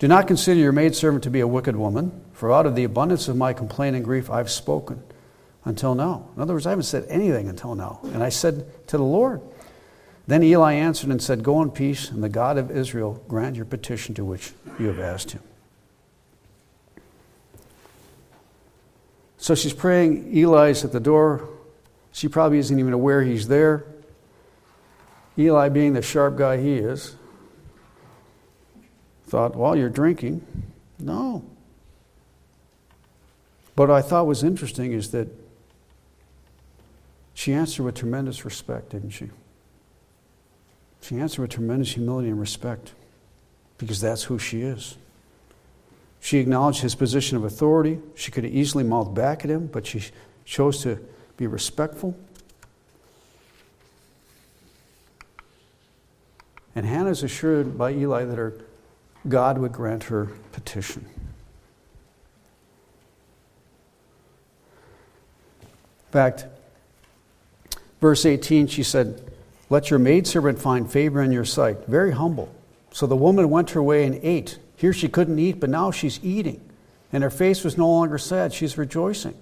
Do not consider your maidservant to be a wicked woman, for out of the abundance of my complaint and grief I've spoken until now. In other words, I haven't said anything until now. And I said to the Lord. Then Eli answered and said, Go in peace, and the God of Israel grant your petition to which you have asked him. So she's praying. Eli's at the door. She probably isn't even aware he's there. Eli, being the sharp guy he is, thought, well, you're drinking. No. But what I thought was interesting is that she answered with tremendous respect, didn't she? She answered with tremendous humility and respect, because that's who she is. She acknowledged his position of authority. She could have easily mouthed back at him, but she chose to be respectful. And Hannah's assured by Eli that her God would grant her petition. In fact, verse eighteen, she said, Let your maidservant find favor in your sight. Very humble. So the woman went her way and ate. Here she couldn't eat, but now she's eating. And her face was no longer sad. She's rejoicing.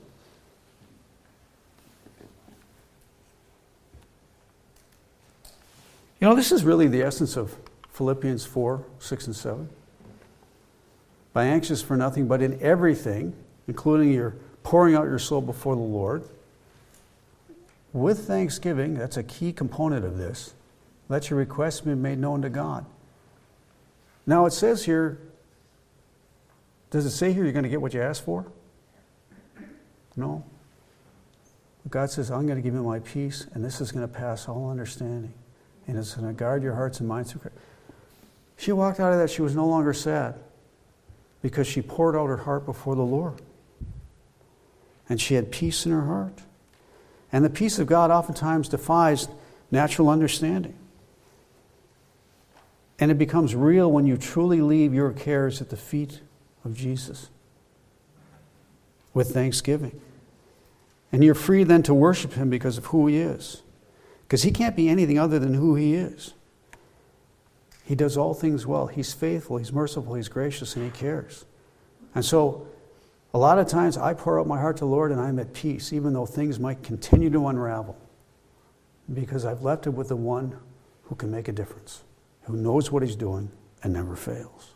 You know, this is really the essence of Philippians four, six, and seven. Be anxious for nothing, but in everything, including your pouring out your soul before the Lord, with thanksgiving, that's a key component of this, let your requests be made known to God. Now it says here, does it say here you're going to get what you asked for? No. But God says, I'm going to give you my peace, and this is going to pass all understanding. And it's going to guard your hearts and minds through Christ. She walked out of that, she was no longer sad, because she poured out her heart before the Lord. And she had peace in her heart. And the peace of God oftentimes defies natural understanding. And it becomes real when you truly leave your cares at the feet of Jesus with thanksgiving. And you're free then to worship him because of who he is. Because he can't be anything other than who he is. He does all things well. He's faithful, he's merciful, he's gracious, and he cares. And so, a lot of times I pour out my heart to the Lord and I'm at peace, even though things might continue to unravel. Because I've left it with the one who can make a difference, who knows what he's doing and never fails.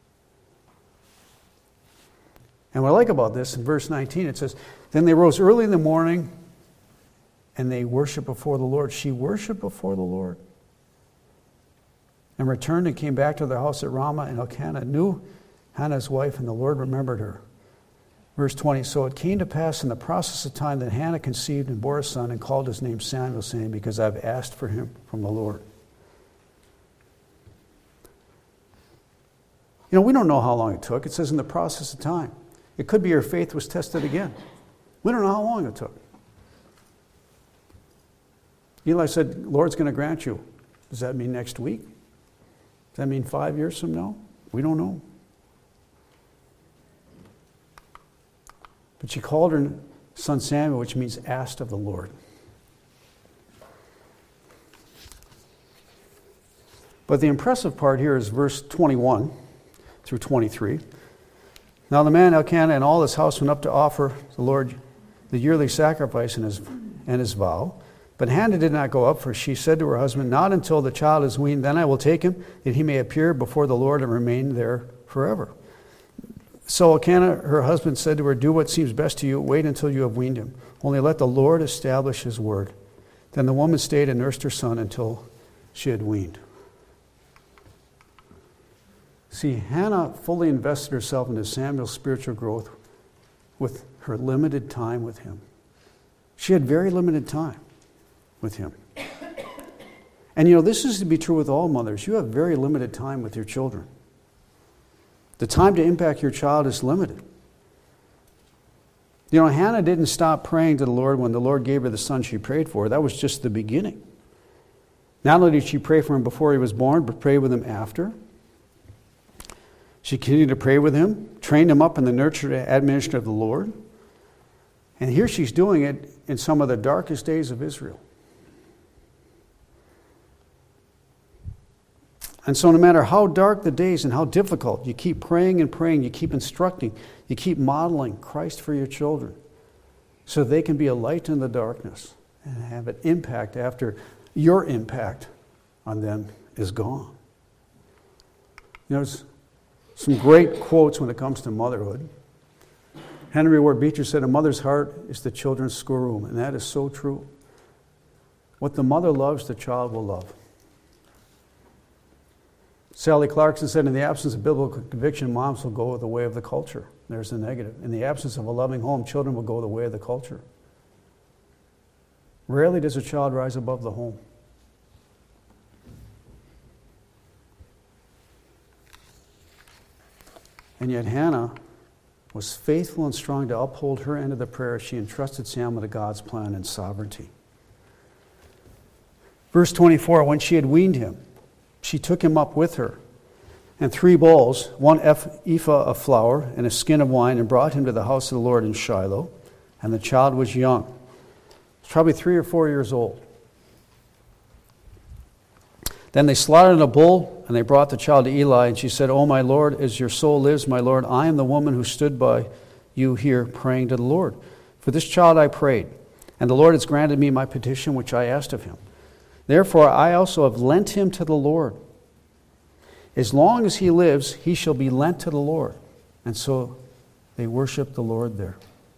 And what I like about this, in verse nineteen, it says, Then they rose early in the morning and they worshiped before the Lord. She worshiped before the Lord. And returned and came back to their house at Ramah, and Elkanah knew Hannah's wife, and the Lord remembered her. Verse twenty, So it came to pass in the process of time that Hannah conceived and bore a son and called his name Samuel, saying, Because I've asked for him from the Lord. You know, we don't know how long it took. It says in the process of time. It could be her faith was tested again. We don't know how long it took. Eli said, Lord's going to grant you. Does that mean next week? Does that mean five years from now? We don't know. But she called her son Samuel, which means asked of the Lord. But the impressive part here is verse twenty-one through twenty-three. Now the man Elkanah and all his house went up to offer the Lord the yearly sacrifice and his, and his vow. But Hannah did not go up, for she said to her husband, Not until the child is weaned, then I will take him, that he may appear before the Lord and remain there forever. So Elkanah, her husband, said to her, Do what seems best to you. Wait until you have weaned him. Only let the Lord establish his word. Then the woman stayed and nursed her son until she had weaned. See, Hannah fully invested herself into Samuel's spiritual growth with her limited time with him. She had very limited time with him. And you know, this is to be true with all mothers. You have very limited time with your children. The time to impact your child is limited. You know, Hannah didn't stop praying to the Lord when the Lord gave her the son she prayed for. That was just the beginning. Not only did she pray for him before he was born, but pray with him after. She continued to pray with him, trained him up in the nurture and admonition of the Lord. And here she's doing it in some of the darkest days of Israel. And so no matter how dark the days and how difficult, you keep praying and praying, you keep instructing, you keep modeling Christ for your children so they can be a light in the darkness and have an impact after your impact on them is gone. You know, there's some great quotes when it comes to motherhood. Henry Ward Beecher said, "A mother's heart is the children's schoolroom," and that is so true. What the mother loves, the child will love. Sally Clarkson said, "In the absence of biblical conviction, moms will go the way of the culture." There's the negative. In the absence of a loving home, children will go the way of the culture. Rarely does a child rise above the home. And yet Hannah was faithful and strong to uphold her end of the prayer as she entrusted Samuel to God's plan and sovereignty. Verse twenty-four, when she had weaned him, she took him up with her, and three bowls, one ephah of flour and a skin of wine, and brought him to the house of the Lord in Shiloh. And the child was young. He was probably three or four years old. Then they slaughtered a bull, and they brought the child to Eli, and she said, "O my Lord, as your soul lives, my Lord, I am the woman who stood by you here praying to the Lord. For this child I prayed, and the Lord has granted me my petition which I asked of him. Therefore I also have lent him to the Lord. As long as he lives, he shall be lent to the Lord." And so they worship the Lord there.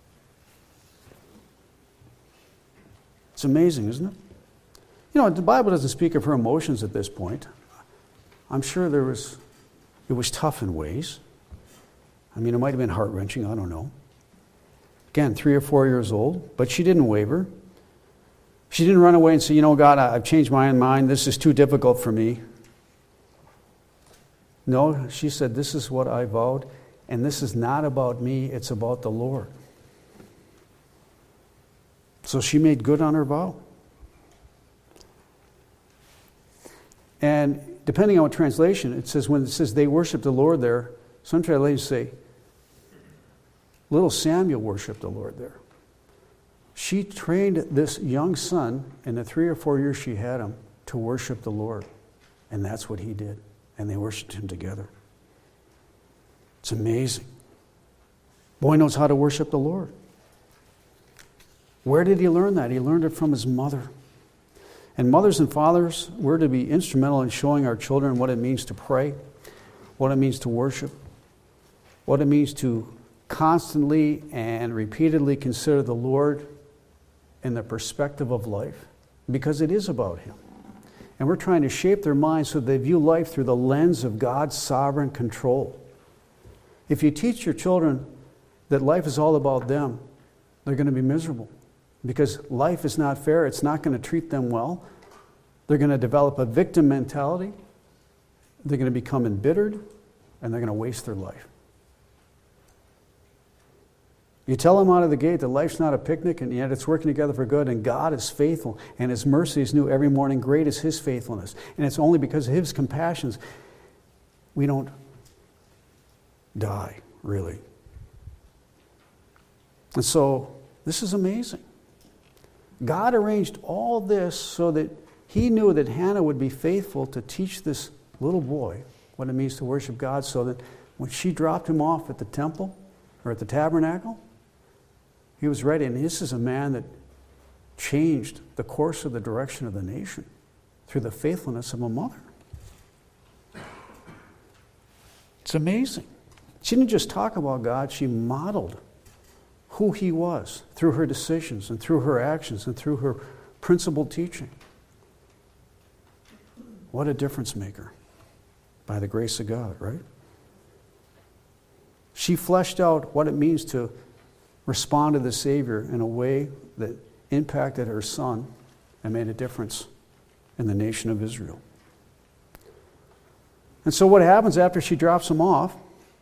It's amazing, isn't it? You know, the Bible doesn't speak of her emotions at this point. I'm sure there was, it was tough in ways. I mean, it might have been heart-wrenching, I don't know. Again, three or four years old, but she didn't waver. She didn't run away and say, "You know, God, I've changed my mind. This is too difficult for me." No, she said, "This is what I vowed, and this is not about me, it's about the Lord." So she made good on her vow. And depending on what translation, it says, when it says they worshiped the Lord there, some translations say, little Samuel worshiped the Lord there. She trained this young son in the three or four years she had him to worship the Lord. And that's what he did. And they worshiped him together. It's amazing. Boy knows how to worship the Lord. Where did he learn that? He learned it from his mother. And mothers and fathers, we're to be instrumental in showing our children what it means to pray, what it means to worship, what it means to constantly and repeatedly consider the Lord in the perspective of life, because it is about him. And we're trying to shape their minds so they view life through the lens of God's sovereign control. If you teach your children that life is all about them, they're going to be miserable. Because life is not fair, it's not going to treat them well. They're going to develop a victim mentality. They're going to become embittered, and they're going to waste their life. You tell them out of the gate that life's not a picnic, and yet it's working together for good, and God is faithful, and his mercy is new every morning. Great is his faithfulness. And it's only because of his compassions we don't die, really. And so, this is amazing. God arranged all this so that he knew that Hannah would be faithful to teach this little boy what it means to worship God, so that when she dropped him off at the temple or at the tabernacle, he was ready. And this is a man that changed the course of the direction of the nation through the faithfulness of a mother. It's amazing. She didn't just talk about God, she modeled who he was through her decisions and through her actions and through her principled teaching. What a difference maker by the grace of God, right? She fleshed out what it means to respond to the Savior in a way that impacted her son and made a difference in the nation of Israel. And so what happens after she drops him off?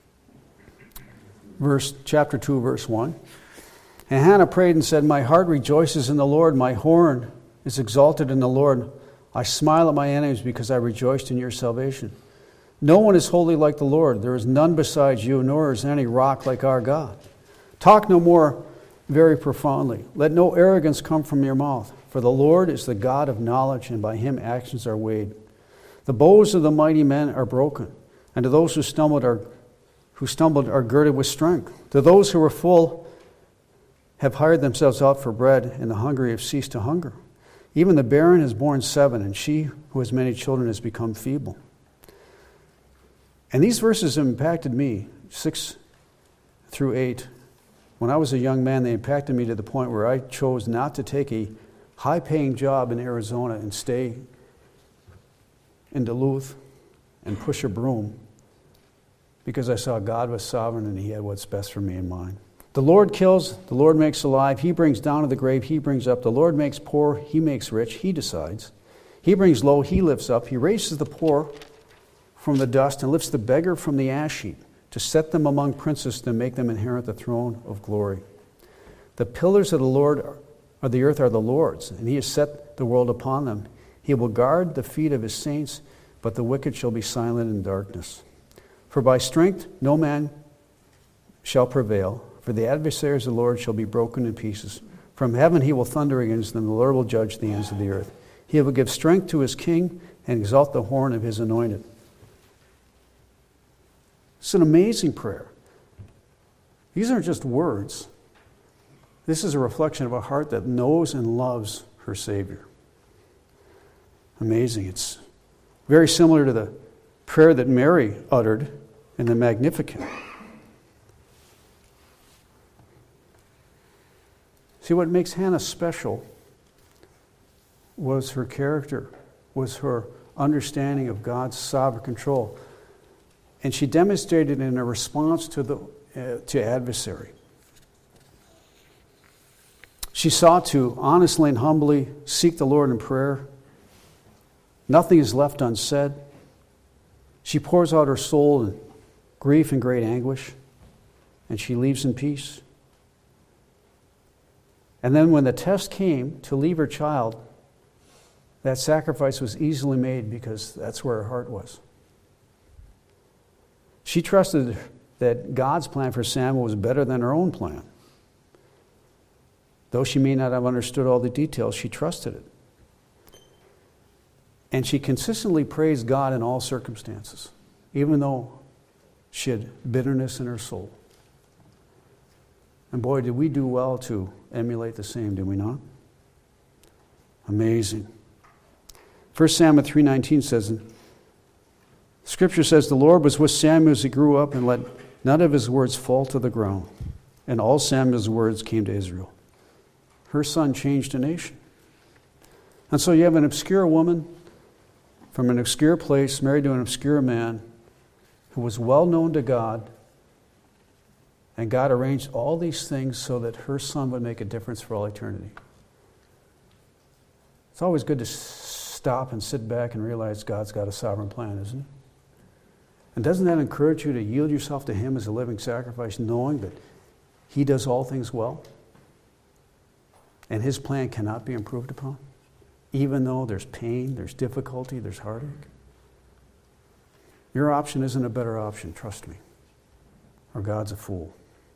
Verse, chapter two, verse one. And Hannah prayed and said, "My heart rejoices in the Lord. My horn is exalted in the Lord. I smile at my enemies because I rejoiced in your salvation. No one is holy like the Lord. There is none besides you, nor is any rock like our God. Talk no more very profoundly. Let no arrogance come from your mouth. For the Lord is the God of knowledge, and by him actions are weighed. The bows of the mighty men are broken, and to those who stumbled are who stumbled are girded with strength. To those who were full have hired themselves out for bread, and the hungry have ceased to hunger. Even the barren has borne seven, and she who has many children has become feeble. And these verses have impacted me, six through eight. When I was a young man, they impacted me to the point where I chose not to take a high-paying job in Arizona and stay in Duluth and push a broom, because I saw God was sovereign and He had what's best for me in mind. The Lord kills, the Lord makes alive. He brings down to the grave, He brings up. The Lord makes poor, He makes rich. He decides. He brings low, He lifts up. He raises the poor from the dust and lifts the beggar from the ash heap, to set them among princes, to make them inherit the throne of glory. The pillars of the Lord of the earth are the Lord's, and He has set the world upon them. He will guard the feet of His saints, but the wicked shall be silent in darkness. For by strength no man shall prevail, for the adversaries of the Lord shall be broken in pieces. From heaven He will thunder against them, the Lord will judge the ends of the earth. He will give strength to His king and exalt the horn of His anointed. It's an amazing prayer. These aren't just words. This is a reflection of a heart that knows and loves her Savior. Amazing. It's very similar to the prayer that Mary uttered in the Magnificat. See, what makes Hannah special was her character, was her understanding of God's sovereign control. And she demonstrated in a response to the uh, to adversary. She sought to honestly and humbly seek the Lord in prayer. Nothing is left unsaid. She pours out her soul in grief and great anguish, and she leaves in peace. And then when the test came to leave her child, that sacrifice was easily made, because that's where her heart was. She trusted that God's plan for Samuel was better than her own plan. Though she may not have understood all the details, she trusted it. And she consistently praised God in all circumstances, even though she had bitterness in her soul. And boy, did we do well to emulate the same, did we not? Amazing. First Samuel three nineteen says, Scripture says, the Lord was with Samuel as he grew up, and let none of his words fall to the ground. And all Samuel's words came to Israel. Her son changed a nation. And so you have an obscure woman from an obscure place, married to an obscure man, who was well known to God, and God arranged all these things so that her son would make a difference for all eternity. It's always good to stop and sit back and realize God's got a sovereign plan, isn't it? And doesn't that encourage you to yield yourself to Him as a living sacrifice, knowing that He does all things well, and His plan cannot be improved upon, even though there's pain, there's difficulty, there's heartache? Your option isn't a better option, trust me, or God's a fool.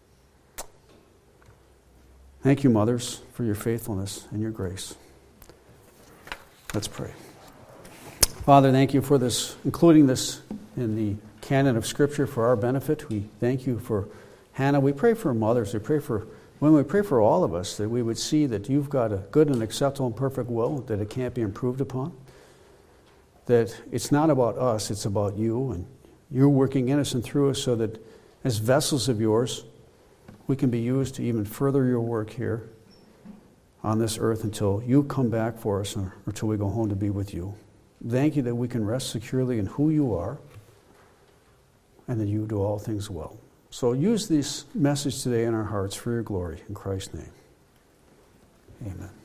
Thank you, mothers, for your faithfulness and your grace. Let's pray. Father, thank you for this, including this in the canon of Scripture for our benefit. We thank you for Hannah. We pray for mothers. We pray for women. We pray for all of us, that we would see that you've got a good and acceptable and perfect will, that it can't be improved upon, that it's not about us, it's about you, and you're working in us and through us so that as vessels of yours, we can be used to even further your work here on this earth until you come back for us, or until we go home to be with you. Thank you that we can rest securely in who you are, and that you do all things well. So use this message today in our hearts for your glory. In Christ's name, amen.